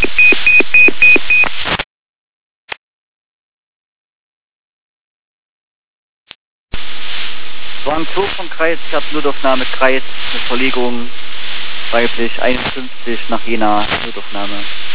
Wagen 2 von Kreis, ich habe Notaufnahme Kreis, eine Verlegung weiblich 51 nach Jena, Notaufnahme.